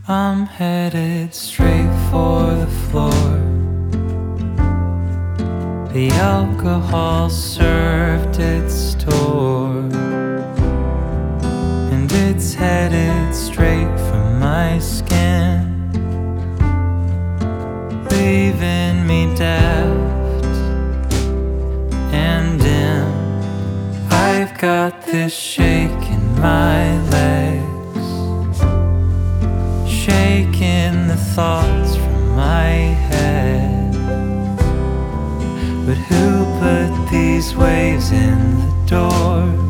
I'm headed straight for the floor. The alcohol served its tour, and it's headed straight for my skin, leaving me daft and dim. I've got this shake in my legs, shaking the thoughts from my head. But who put these waves in the door?